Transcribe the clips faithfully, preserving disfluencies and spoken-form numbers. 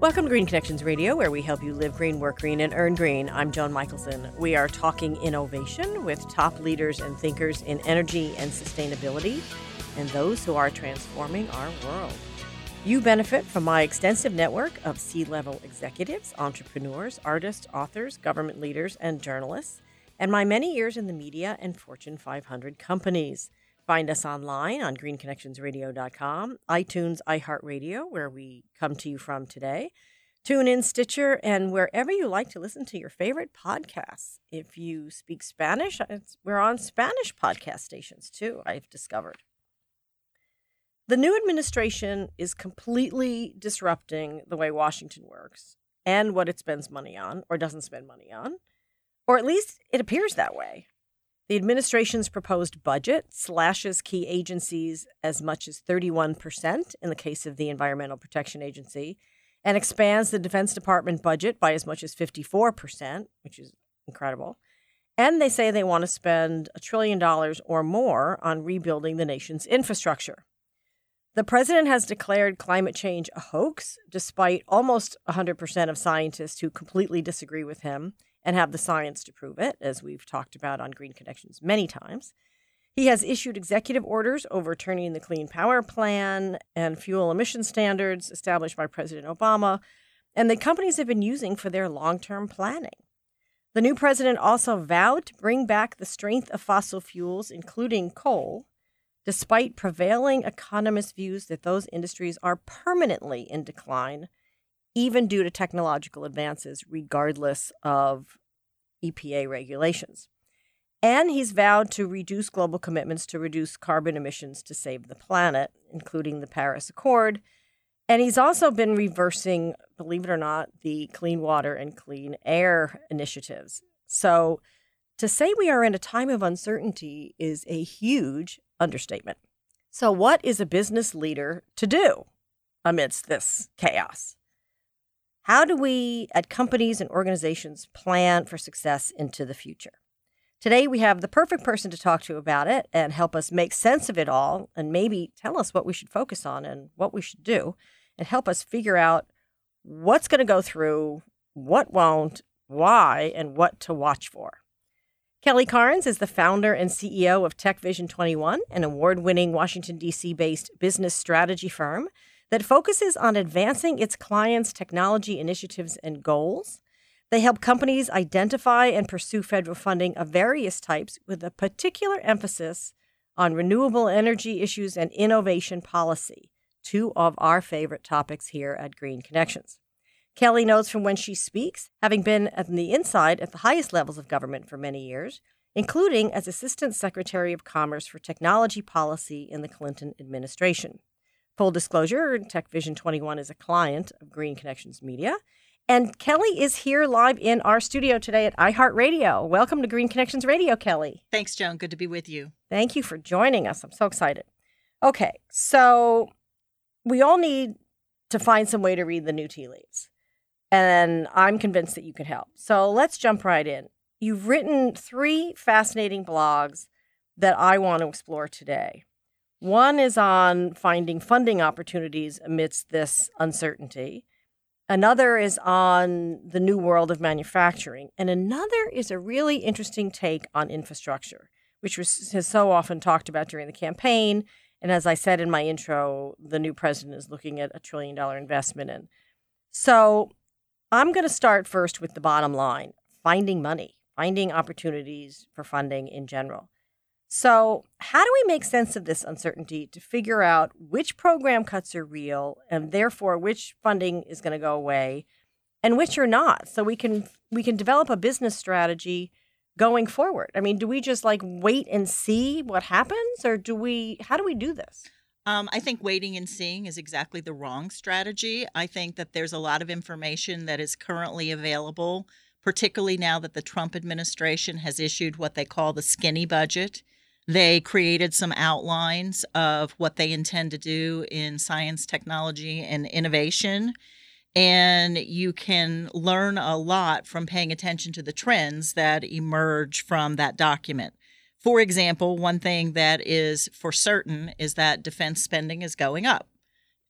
Welcome to Green Connections Radio, where we help you live green, work green, and earn green. I'm Joan Michelson. We are talking innovation with top leaders and thinkers in energy and sustainability and those who are transforming our world. You benefit from my extensive network of C-level executives, entrepreneurs, artists, authors, government leaders, and journalists, and my many years in the media and Fortune five hundred companies. Find us online on green connections radio dot com, iTunes, iHeartRadio, where we come to you from today, TuneIn, Stitcher, and wherever you like to listen to your favorite podcasts. If you speak Spanish, we're on Spanish podcast stations too, I've discovered. The new administration is completely disrupting the way Washington works and what it spends money on or doesn't spend money on, or at least it appears that way. The administration's proposed budget slashes key agencies as much as thirty-one percent in the case of the Environmental Protection Agency and expands the Defense Department budget by as much as fifty-four percent, which is incredible. And they say they want to spend a trillion dollars or more on rebuilding the nation's infrastructure. The president has declared climate change a hoax, despite almost one hundred percent of scientists who completely disagree with him and have the science to prove it, as we've talked about on Green Connections many times. He has issued executive orders overturning the Clean Power Plan and fuel emission standards established by President Obama, and the companies have been using for their long-term planning. The new president also vowed to bring back the strength of fossil fuels, including coal, despite prevailing economist views that those industries are permanently in decline, even due to technological advances, regardless of E P A regulations. And he's vowed to reduce global commitments to reduce carbon emissions to save the planet, including the Paris Accord. And he's also been reversing, believe it or not, the clean water and clean air initiatives. So to say we are in a time of uncertainty is a huge understatement. So what is a business leader to do amidst this chaos? How do we, at companies and organizations, plan for success into the future? Today, we have the perfect person to talk to about it and help us make sense of it all and maybe tell us what we should focus on and what we should do and help us figure out what's going to go through, what won't, why, and what to watch for. Kelly Carnes is the founder and C E O of Tech Vision twenty-one, an award-winning Washington, D C-based business strategy firm that focuses on advancing its clients' technology initiatives and goals. They help companies identify and pursue federal funding of various types with a particular emphasis on renewable energy issues and innovation policy, two of our favorite topics here at Green Connections. Kelly knows from when she speaks, having been on the inside at the highest levels of government for many years, including as Assistant Secretary of Commerce for Technology Policy in the Clinton administration. Full disclosure, Tech Vision twenty-one is a client of Green Connections Media. And Kelly is here live in our studio today at iHeartRadio. Welcome to Green Connections Radio, Kelly. Thanks, Joan. Good to be with you. Thank you for joining us. I'm so excited. Okay, so we all need to find some way to read the new tea leaves. And I'm convinced that you can help. So let's jump right in. You've written three fascinating blogs that I want to explore today. One is on finding funding opportunities amidst this uncertainty. Another is on the new world of manufacturing. And another is a really interesting take on infrastructure, which was has so often talked about during the campaign. And as I said in my intro, the new president is looking at a trillion dollar investment in. So I'm going to start first with the bottom line, finding money, finding opportunities for funding in general. So how do we make sense of this uncertainty to figure out which program cuts are real and therefore which funding is going to go away and which are not, so we can we can develop a business strategy going forward? I mean, do we just like wait and see what happens, or do we how do we do this? Um, I think waiting and seeing is exactly the wrong strategy. I think that there's a lot of information that is currently available, particularly now that the Trump administration has issued what they call the skinny budget. They created some outlines of what they intend to do in science, technology, and innovation. And you can learn a lot from paying attention to the trends that emerge from that document. For example, one thing that is for certain is that defense spending is going up.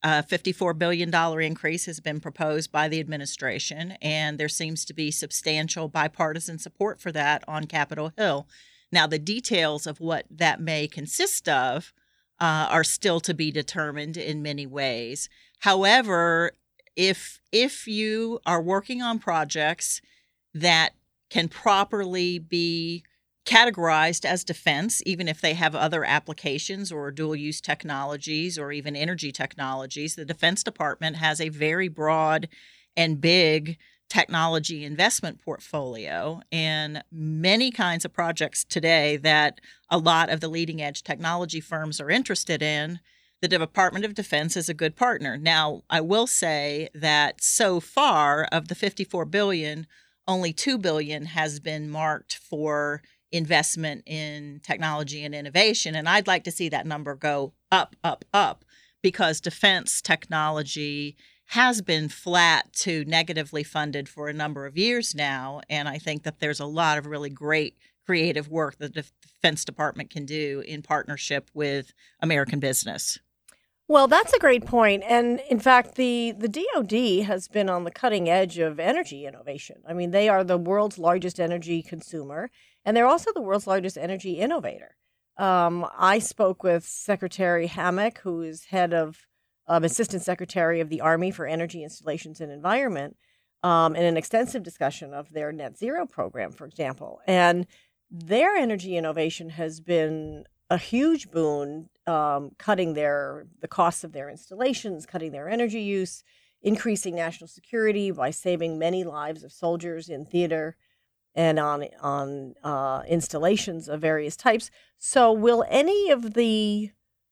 A fifty-four billion dollars increase has been proposed by the administration, and there seems to be substantial bipartisan support for that on Capitol Hill. Now, the details of what that may consist of uh, are still to be determined in many ways. However, if if you are working on projects that can properly be categorized as defense, even if they have other applications or dual-use technologies or even energy technologies, the Defense Department has a very broad and big technology investment portfolio and many kinds of projects today that a lot of the leading-edge technology firms are interested in. The Department of Defense is a good partner. Now, I will say that so far of the fifty-four billion dollars, only two billion dollars has been marked for investment in technology and innovation. And I'd like to see that number go up, up, up, because defense technology has been flat to negatively funded for a number of years now. And I think that there's a lot of really great creative work that the Defense Department can do in partnership with American business. Well, that's a great point. And in fact, the, the D O D has been on the cutting edge of energy innovation. I mean, they are the world's largest energy consumer, and they're also the world's largest energy innovator. Um, I spoke with Secretary Hammack, who is head of um, Assistant Secretary of the Army for Energy Installations and Environment, um, in an extensive discussion of their net zero program, for example. And their energy innovation has been a huge boon, um, cutting their the costs of their installations, cutting their energy use, increasing national security by saving many lives of soldiers in theater and on on uh, installations of various types. So will any of the,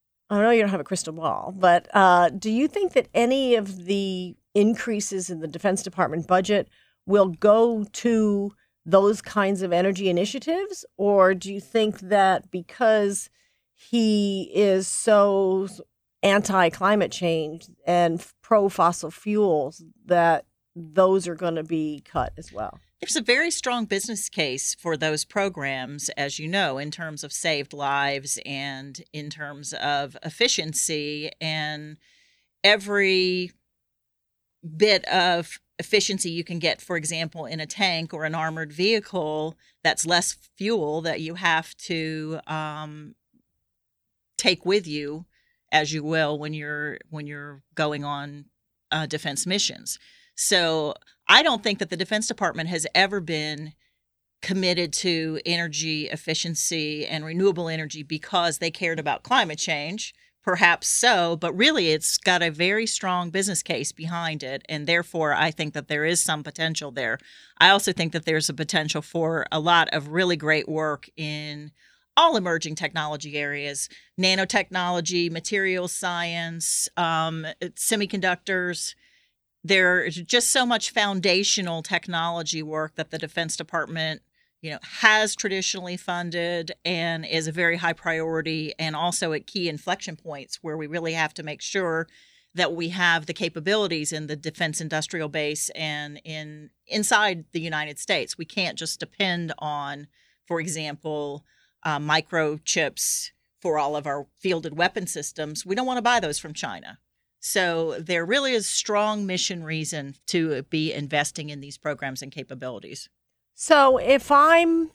I know you don't have a crystal ball, but uh, do you think that any of the increases in the Defense Department budget will go to those kinds of energy initiatives? Or do you think that because he is so anti-climate change and pro-fossil fuels, that those are going to be cut as well? There's a very strong business case for those programs, as you know, in terms of saved lives and in terms of efficiency. And every bit of efficiency you can get, for example, in a tank or an armored vehicle, that's less fuel that you have to um, take with you, as you will when you're when you're going on uh, defense missions. So I don't think that the Defense Department has ever been committed to energy efficiency and renewable energy because they cared about climate change. Perhaps so, but really it's got a very strong business case behind it, and therefore I think that there is some potential there. I also think that there's a potential for a lot of really great work in all emerging technology areas: nanotechnology, materials science, um, semiconductors. There's just so much foundational technology work that the Defense Department, you know, has traditionally funded and is a very high priority, and also at key inflection points where we really have to make sure that we have the capabilities in the defense industrial base and in inside the United States. We can't just depend on, for example, uh, microchips for all of our fielded weapon systems. We don't want to buy those from China. So there really is strong mission reason to be investing in these programs and capabilities. So if I'm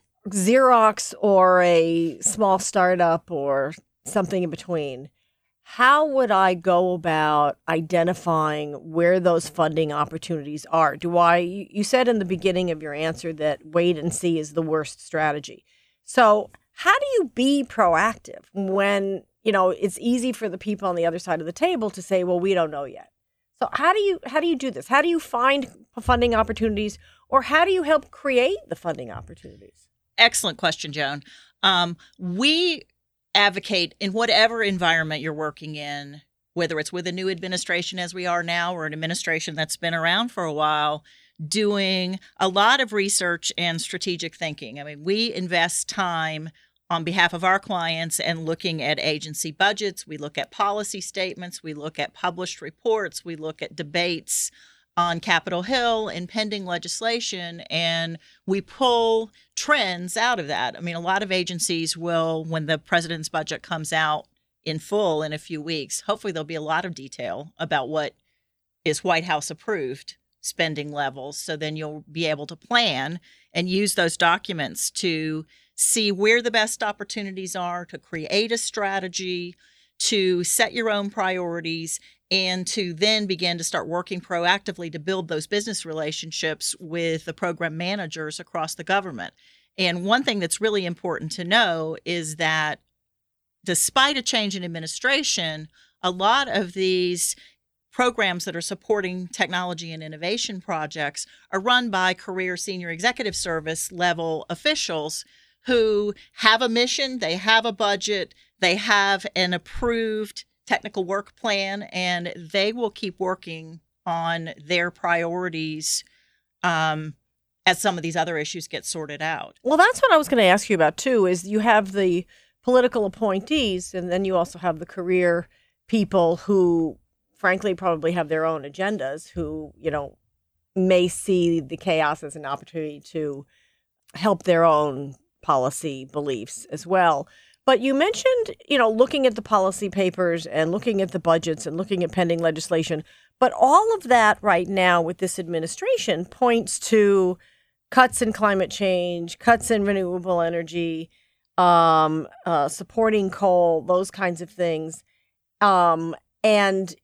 Xerox or a small startup or something in between, how would I go about identifying where those funding opportunities are? Do I, you said in the beginning of your answer that wait and see is the worst strategy. So how do you be proactive when, you know, it's easy for the people on the other side of the table to say, well, we don't know yet. So how do you how do you do this? How do you find funding opportunities, or how do you help create the funding opportunities? Excellent question, Joan. Um, we advocate in whatever environment you're working in, whether it's with a new administration as we are now or an administration that's been around for a while, doing a lot of research and strategic thinking. I mean, we invest time on behalf of our clients and looking at agency budgets. We look at policy statements. We look at published reports. We look at debates on Capitol Hill and pending legislation, and we pull trends out of that. I mean, a lot of agencies will, when the president's budget comes out in full in a few weeks. Hopefully there'll be a lot of detail about what is White House approved spending levels. So then you'll be able to plan and use those documents to see where the best opportunities are, to create a strategy, to set your own priorities, and to then begin to start working proactively to build those business relationships with the program managers across the government. And one thing that's really important to know is that despite a change in administration, a lot of these programs that are supporting technology and innovation projects are run by career senior executive service level officials who have a mission, they have a budget, they have an approved technical work plan, and they will keep working on their priorities um, as some of these other issues get sorted out. Well, that's what I was going to ask you about, too, is you have the political appointees, and then you also have the career people who, frankly, probably have their own agendas, who, you know, may see the chaos as an opportunity to help their own policy beliefs as well. But you mentioned, you know, looking at the policy papers and looking at the budgets and looking at pending legislation. But all of that right now with this administration points to cuts in climate change, cuts in renewable energy, um, uh, supporting coal, those kinds of things. Um, and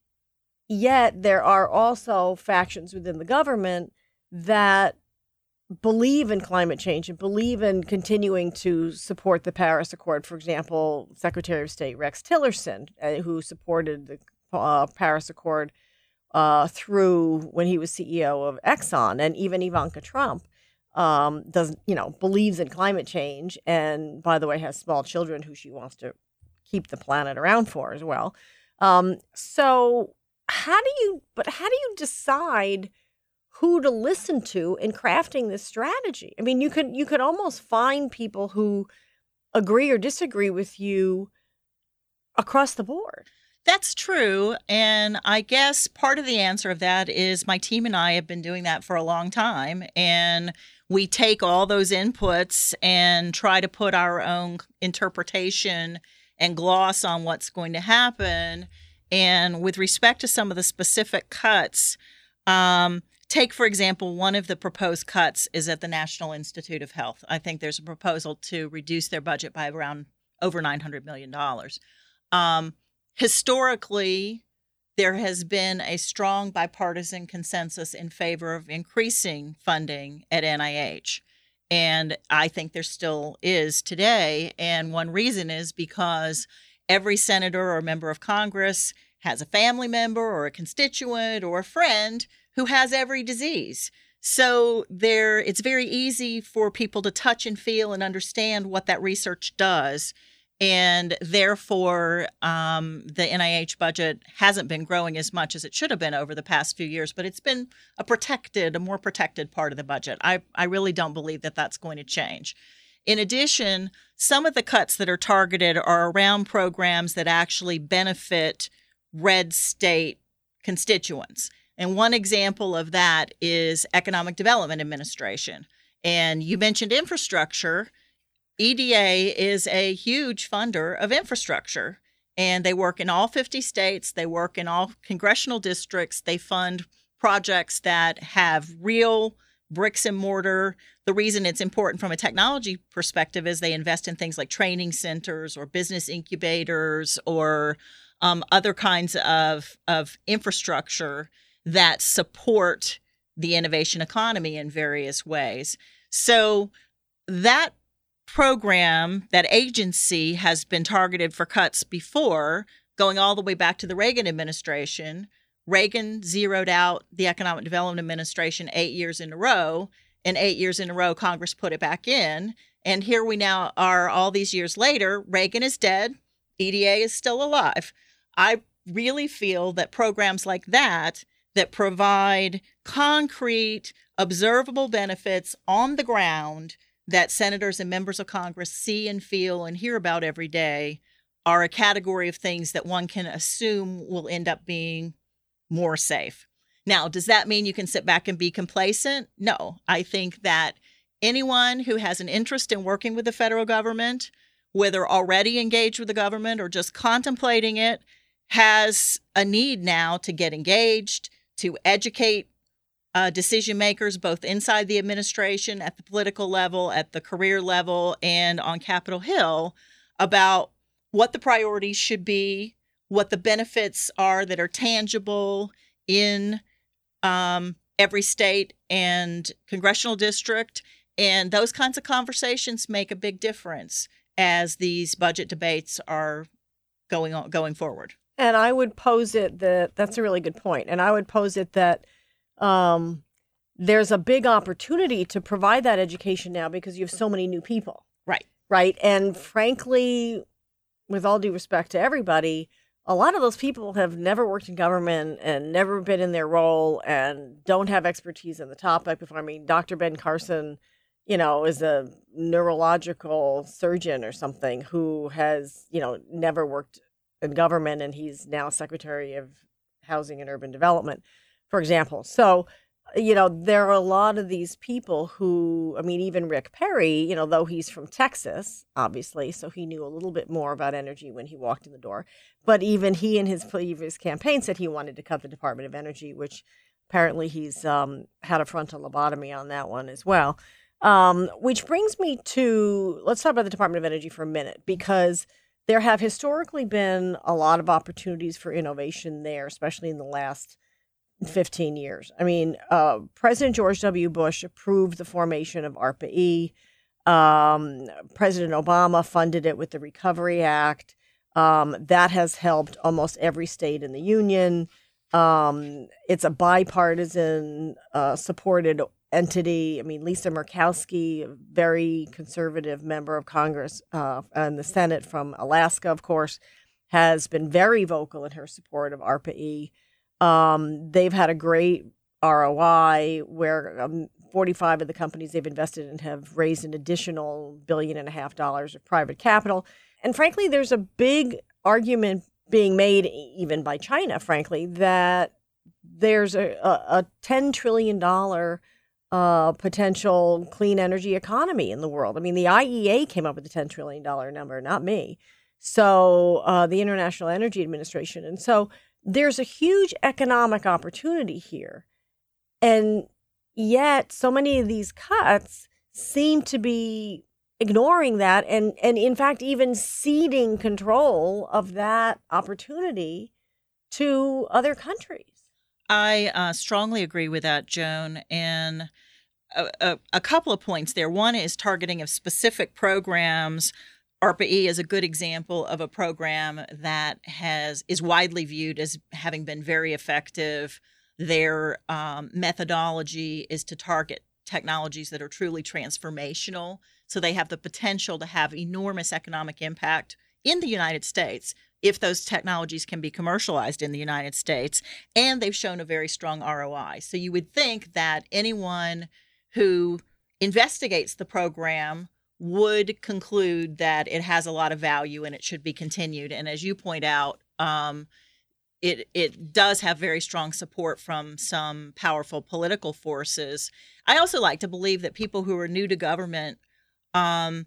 yet there are also factions within the government that believe in climate change and believe in continuing to support the Paris Accord. For example, Secretary of State Rex Tillerson, uh, who supported the uh, Paris Accord uh, through when he was C E O of Exxon, and even Ivanka Trump um, doesn't, you know, believes in climate change, and by the way, has small children who she wants to keep the planet around for as well. Um, so how do you, but how do you decide who to listen to in crafting this strategy? I mean, you could you could almost find people who agree or disagree with you across the board. That's true. And I guess part of the answer of that is my team and I have been doing that for a long time. And we take all those inputs and try to put our own interpretation and gloss on what's going to happen. And with respect to some of the specific cuts, um, take, for example, one of the proposed cuts is at the National Institute of Health. I think there's a proposal to reduce their budget by around over nine hundred million dollars. Um, historically, there has been a strong bipartisan consensus in favor of increasing funding at N I H. And I think there still is today. And one reason is because every senator or member of Congress has a family member or a constituent or a friend who has every disease. So there, it's very easy for people to touch and feel and understand what that research does. And therefore, um, the N I H budget hasn't been growing as much as it should have been over the past few years, but it's been a protected, a more protected part of the budget. I, I really don't believe that that's going to change. In addition, some of the cuts that are targeted are around programs that actually benefit red state constituents. And one example of that is Economic Development Administration. And you mentioned infrastructure. E D A is a huge funder of infrastructure, and they work in all fifty states. They work in all congressional districts. They fund projects that have real bricks and mortar. The reason it's important from a technology perspective is they invest in things like training centers or business incubators or um, other kinds of, of infrastructure that support the innovation economy in various ways. So that program, that agency has been targeted for cuts before, going all the way back to the Reagan administration. Reagan zeroed out the Economic Development Administration eight years in a row, and eight years in a row, Congress put it back in. And here we now are all these years later. Reagan is dead. E D A is still alive. I really feel that programs like that, that provide concrete, observable benefits on the ground that senators and members of Congress see and feel and hear about every day, are a category of things that one can assume will end up being more safe. Now, does that mean you can sit back and be complacent? No. I think that anyone who has an interest in working with the federal government whether already engaged with the government or just contemplating it, has a need now to get engaged, to educate uh, decision makers, both inside the administration, at the political level, at the career level, and on Capitol Hill, about what the priorities should be, what the benefits are that are tangible in um, every state and congressional district. And those kinds of conversations make a big difference as these budget debates are going on, going forward. And I would pose it that that's a really good point. And I would pose it that um, there's a big opportunity to provide that education now because you have so many new people. Right. Right. And frankly, with all due respect to everybody, a lot of those people have never worked in government and never been in their role and don't have expertise in the topic before. I mean, Doctor Ben Carson, you know, is a neurological surgeon or something who has, you know, never worked in government, and he's now Secretary of Housing and Urban Development, for example. So, you know, there are a lot of these people who, I mean, even Rick Perry, you know, though he's from Texas, obviously, so he knew a little bit more about energy when he walked in the door. But even he in his previous campaign said he wanted to cut the Department of Energy, which apparently he's um, had a frontal lobotomy on that one as well. Um, which brings me to, let's talk about the Department of Energy for a minute, because there have historically been a lot of opportunities for innovation there, especially in the last fifteen years. I mean, uh, President George W. Bush approved the formation of ARPA-E. Um, President Obama funded it with the Recovery Act. Um, that has helped almost every state in the union. Um, it's a bipartisan uh, supported entity. I mean, Lisa Murkowski, a very conservative member of Congress uh, and the Senate from Alaska, of course, has been very vocal in her support of ARPA-E. Um, they've had a great R O I where um, forty-five of the companies they've invested in have raised an additional billion and a half dollars of private capital. And frankly, there's a big argument being made, even by China, frankly, that there's a, a, a ten trillion dollars uh, potential clean energy economy in the world. I mean, the I E A came up with the ten trillion dollars number, not me. So uh, the International Energy Administration. And so there's a huge economic opportunity here. And yet so many of these cuts seem to be ignoring that and, and in fact, even ceding control of that opportunity to other countries. I uh, strongly agree with that, Joan. And a, a, a couple of points there. One is targeting of specific programs. ARPA-E is a good example of a program that has is widely viewed as having been very effective. Their um, methodology is to target technologies that are truly transformational. So they have the potential to have enormous economic impact in the United States if those technologies can be commercialized in the United States. And they've shown a very strong R O I. So you would think that anyone who investigates the program would conclude that it has a lot of value and it should be continued. And as you point out, um, it it does have very strong support from some powerful political forces. I also like to believe that people who are new to government um,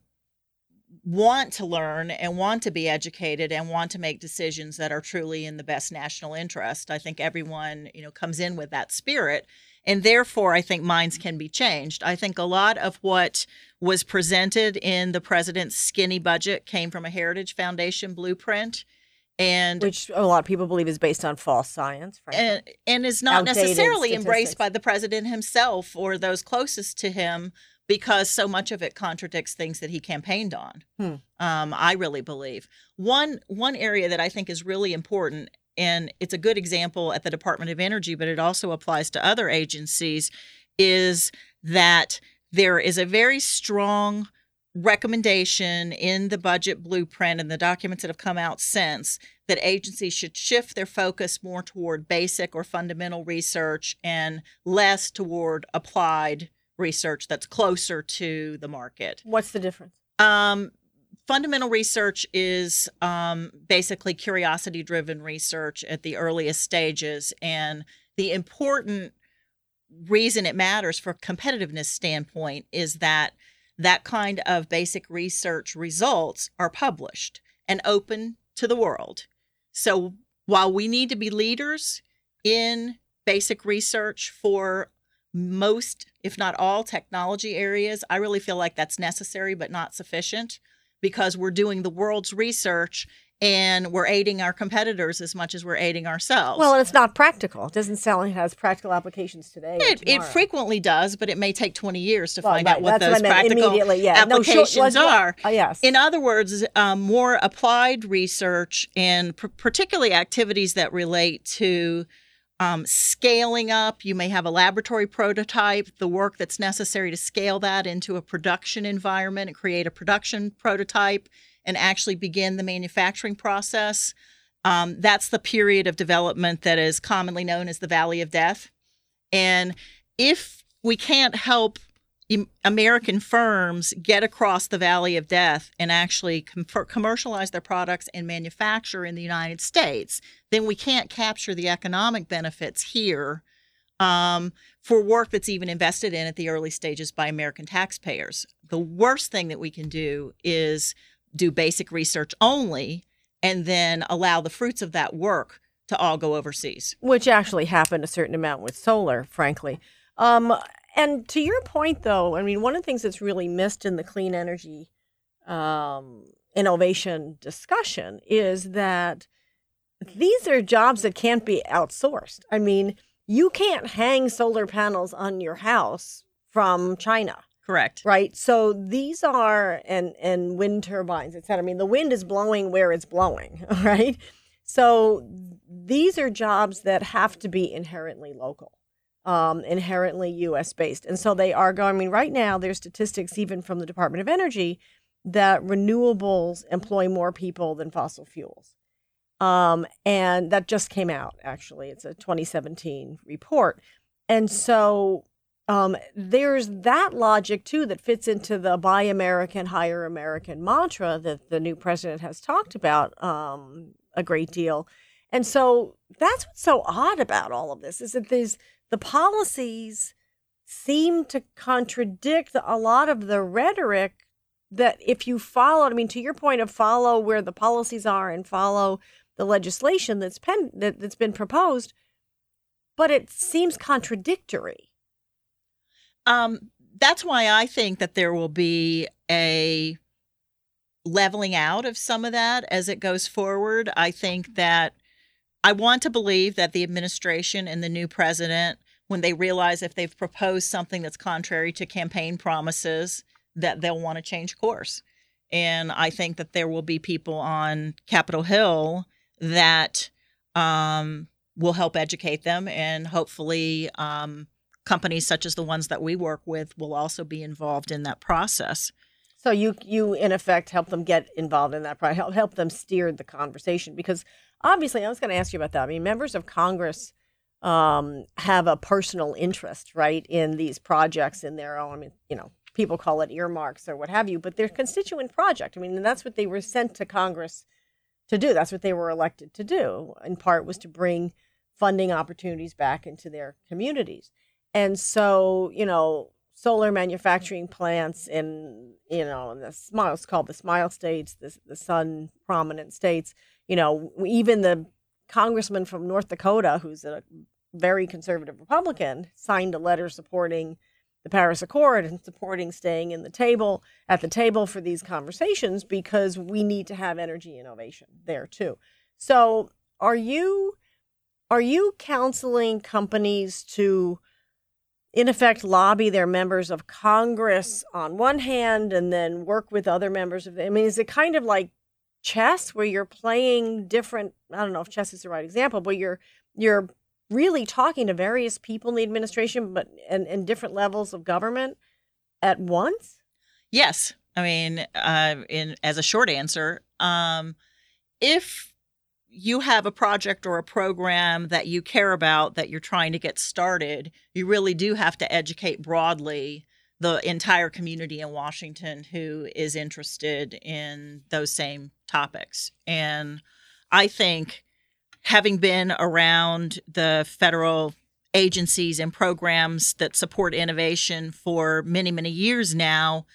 want to learn and want to be educated and want to make decisions that are truly in the best national interest. I think everyone, you know, comes in with that spirit. And therefore, I think minds can be changed. I think a lot of what was presented in the president's skinny budget came from a Heritage Foundation blueprint. And which a lot of people believe is based on false science, frankly. And, and is not Outdated necessarily statistics. Embraced by the president himself or those closest to him, because so much of it contradicts things that he campaigned on. Hmm. Um, I really believe. One one area that I think is really important, and it's a good example at the Department of Energy, but it also applies to other agencies, is that there is a very strong recommendation in the budget blueprint and the documents that have come out since that agencies should shift their focus more toward basic or fundamental research and less toward applied research that's closer to the market. What's the difference? Um, fundamental research is um, basically curiosity-driven research at the earliest stages. And the important reason it matters for competitiveness standpoint is that that kind of basic research results are published and open to the world. So while we need to be leaders in basic research for most, if not all, technology areas, I really feel like that's necessary but not sufficient, because we're doing the world's research and we're aiding our competitors as much as we're aiding ourselves. Well, and it's not practical. It doesn't sound like it has practical applications today. It, it frequently does, but it may take twenty years to well, find right, out what those what practical yeah. applications no, sure, are. Uh, yes. In other words, um, more applied research and pr- particularly activities that relate to um, scaling up. You may have a laboratory prototype, the work that's necessary to scale that into a production environment and create a production prototype and actually begin the manufacturing process. Um, that's the period of development that is commonly known as the Valley of Death. And if we can't help American firms get across the Valley of Death and actually com- commercialize their products and manufacture in the United States, then we can't capture the economic benefits here um, for work that's even invested in at the early stages by American taxpayers. The worst thing that we can do is do basic research only and then allow the fruits of that work to all go overseas. Which actually happened a certain amount with solar, frankly. Um, and to your point, though, I mean, one of the things that's really missed in the clean energy um, innovation discussion is that these are jobs that can't be outsourced. I mean, you can't hang solar panels on your house from China. Correct. Right. So these are, and, and wind turbines, et cetera. I mean, the wind is blowing where it's blowing. Right. So these are jobs that have to be inherently local, um, inherently U S based. And so they are going, I mean, right now there's statistics even from the Department of Energy that renewables employ more people than fossil fuels. Um, and that just came out, actually. It's a twenty seventeen report. And so Um, there's that logic, too, that fits into the Buy American, Hire American mantra that the new president has talked about um, a great deal. And so that's what's so odd about all of this, is that these, the policies seem to contradict a lot of the rhetoric that if you follow, I mean, to your point of follow where the policies are and follow the legislation that's, pen, that, that's been proposed, but it seems contradictory. Um, that's why I think that there will be a leveling out of some of that as it goes forward. I think that I want to believe that the administration and the new president, when they realize if they've proposed something that's contrary to campaign promises, that they'll want to change course. And I think that there will be people on Capitol Hill that um, will help educate them, and hopefully um, companies such as the ones that we work with will also be involved in that process. So you, you in effect, help them get involved in that process, help, help them steer the conversation. Because obviously, I was going to ask you about that. I mean, members of Congress um, have a personal interest, right, in these projects in their own, I mean, you know, people call it earmarks or what have you, but they're constituent project. I mean, and that's what they were sent to Congress to do. That's what they were elected to do, in part, was to bring funding opportunities back into their communities. And so, you know, solar manufacturing plants in, you know, in the smile, it's called the smile states, the, the sun prominent states, you know, even the congressman from North Dakota, who's a very conservative Republican, signed a letter supporting the Paris Accord and supporting staying in the table at the table for these conversations, because we need to have energy innovation there too. So are you, are you counseling companies to, in effect, lobby their members of Congress on one hand and then work with other members of the, I mean, is it kind of like chess where you're playing different, I don't know if chess is the right example, but you're you're really talking to various people in the administration, but and, and different levels of government at once? Yes. I mean, uh, in as a short answer, um, if you have a project or a program that you care about that you're trying to get started, you really do have to educate broadly the entire community in Washington who is interested in those same topics. And I think, having been around the federal agencies and programs that support innovation for many, many years now,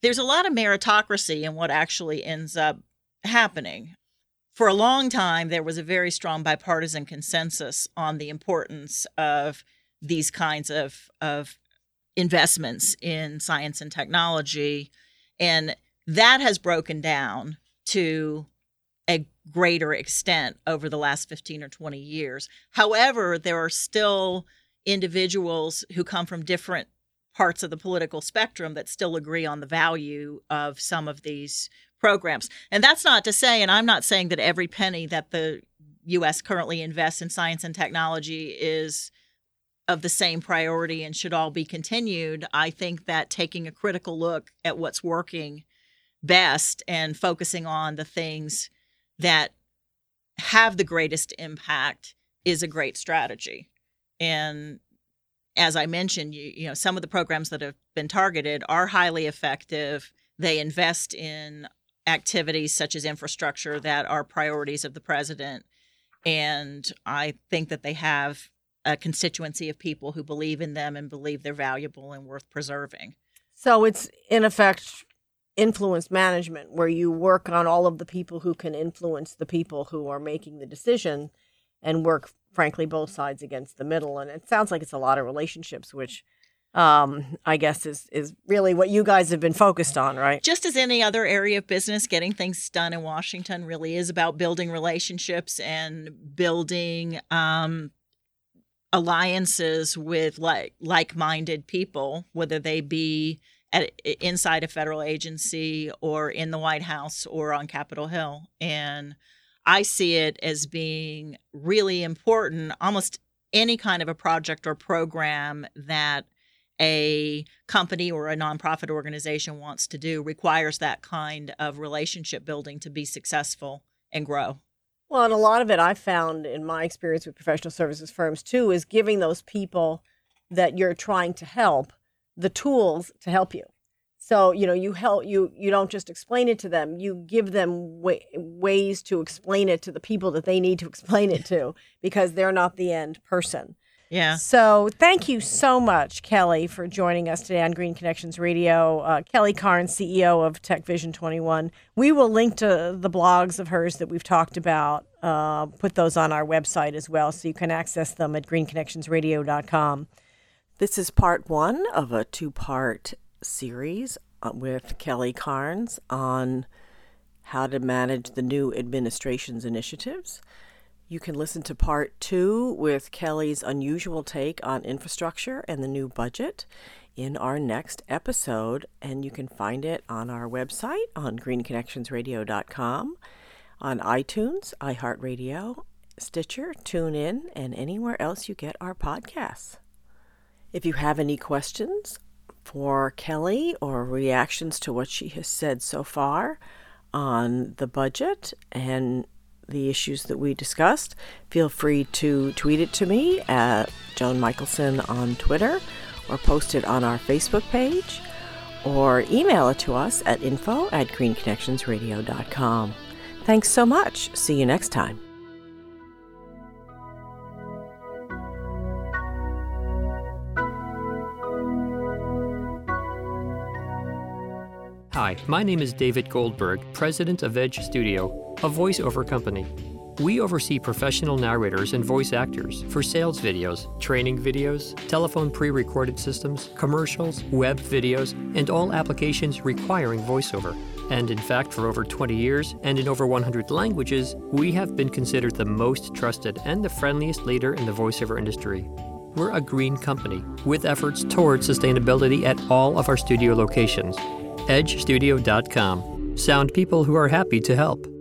there's a lot of meritocracy in what actually ends up happening. For a long time, there was a very strong bipartisan consensus on the importance of these kinds of, of investments in science and technology. And that has broken down to a greater extent over the last fifteen or twenty years. However, there are still individuals who come from different parts of the political spectrum that still agree on the value of some of these programs. And that's not to say, and I'm not saying that every penny that the U S currently invests in science and technology is of the same priority and should all be continued. I think that taking a critical look at what's working best and focusing on the things that have the greatest impact is a great strategy. And as I mentioned, you, you know, some of the programs that have been targeted are highly effective. They invest in activities such as infrastructure that are priorities of the president. And I think that they have a constituency of people who believe in them and believe they're valuable and worth preserving. So it's, in effect, influence management, where you work on all of the people who can influence the people who are making the decision and work, frankly, both sides against the middle. And it sounds like it's a lot of relationships, which um, I guess is, is really what you guys have been focused on, right? Just as any other area of business, getting things done in Washington really is about building relationships and building um, alliances with like like-minded people, whether they be at, inside a federal agency or in the White House or on Capitol Hill. And I see it as being really important. Almost any kind of a project or program that a company or a nonprofit organization wants to do requires that kind of relationship building to be successful and grow. Well, and a lot of it I've found in my experience with professional services firms, too, is giving those people that you're trying to help the tools to help you. So, you know, you help you you don't just explain it to them. You give them wa- ways to explain it to the people that they need to explain it to, because they're not the end person. Yeah. So thank you so much, Kelly, for joining us today on Green Connections Radio. Uh, Kelly Carnes, C E O of Tech Vision twenty-one. We will link to the blogs of hers that we've talked about, uh, put those on our website as well, so you can access them at green connections radio dot com. This is part one of a two-part series with Kelly Carnes on how to manage the new administration's initiatives. You can listen to part two with Kelly's unusual take on infrastructure and the new budget in our next episode, and you can find it on our website on green connections radio dot com, on iTunes, iHeartRadio, Stitcher, TuneIn, and anywhere else you get our podcasts. If you have any questions for Kelly or reactions to what she has said so far on the budget and the issues that we discussed, feel free to tweet it to me at Joan Michelson on Twitter, or post it on our Facebook page, or email it to us at info at green connections radio dot com. Thanks so much. See you next time. Hi, my name is David Goldberg, president of Edge Studio, a voiceover company. We oversee professional narrators and voice actors for sales videos, training videos, telephone pre-recorded systems, commercials, web videos, and all applications requiring voiceover. And in fact, for over twenty years and in over one hundred languages, we have been considered the most trusted and the friendliest leader in the voiceover industry. We're a green company with efforts towards sustainability at all of our studio locations. edge studio dot com. Sound people who are happy to help.